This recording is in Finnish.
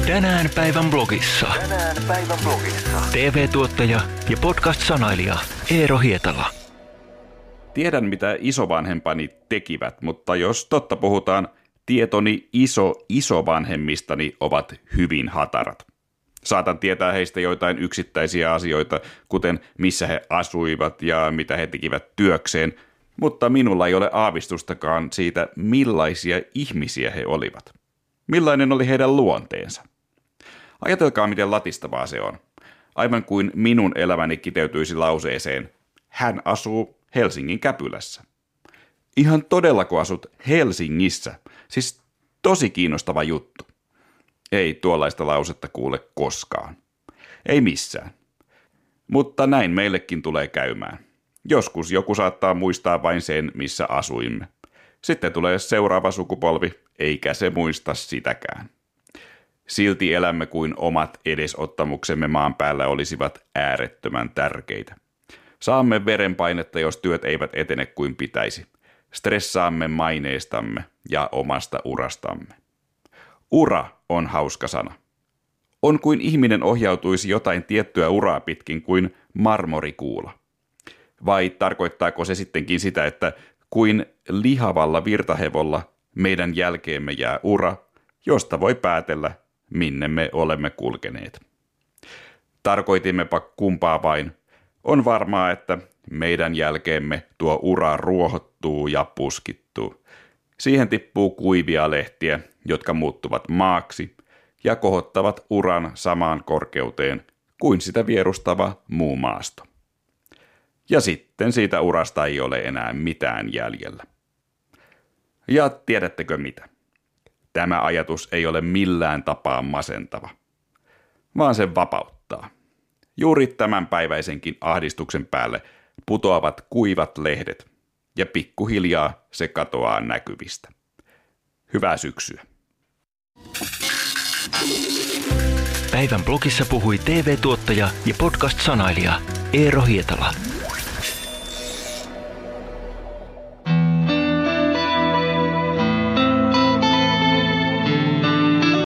Tänään päivän blogissa. TV-tuottaja ja podcast-sanailija Eero Hietala. Tiedän, mitä isovanhempani tekivät, mutta jos totta puhutaan, tietoni isovanhemmistani ovat hyvin hatarat. Saatan tietää heistä joitain yksittäisiä asioita, kuten missä he asuivat ja mitä he tekivät työkseen, mutta minulla ei ole aavistustakaan siitä, millaisia ihmisiä he olivat. Millainen oli heidän luonteensa? Ajatelkaa, miten latistavaa se on. Aivan kuin minun elämäni kiteytyisi lauseeseen, hän asuu Helsingin Käpylässä. Ihan todellako asut Helsingissä? Siis tosi kiinnostava juttu. Ei tuollaista lausetta kuule koskaan. Ei missään. Mutta näin meillekin tulee käymään. Joskus joku saattaa muistaa vain sen, missä asuimme. Sitten tulee seuraava sukupolvi, eikä se muista sitäkään. Silti elämme kuin omat edesottamuksemme maan päällä olisivat äärettömän tärkeitä. Saamme verenpainetta, jos työt eivät etene kuin pitäisi. Stressaamme maineestamme ja omasta urastamme. Ura on hauska sana. On kuin ihminen ohjautuisi jotain tiettyä uraa pitkin kuin marmorikuula. Vai tarkoittaako se sittenkin sitä, että kuin lihavalla virtahevolla meidän jälkeemme jää ura, josta voi päätellä, minne me olemme kulkeneet. Tarkoitimmepa kumpaa vain. On varmaa, että meidän jälkeemme tuo ura ruohottuu ja puskittuu. Siihen tippuu kuivia lehtiä, jotka muuttuvat maaksi ja kohottavat uran samaan korkeuteen kuin sitä vierustava muu maasto. Ja sitten siitä urasta ei ole enää mitään jäljellä. Ja tiedättekö mitä? Tämä ajatus ei ole millään tapaa masentava, vaan se vapauttaa. Juuri tämänpäiväisenkin ahdistuksen päälle putoavat kuivat lehdet ja pikkuhiljaa se katoaa näkyvistä. Hyvää syksyä. Päivän blogissa puhui TV-tuottaja ja podcast-sanailija Eero Hietala.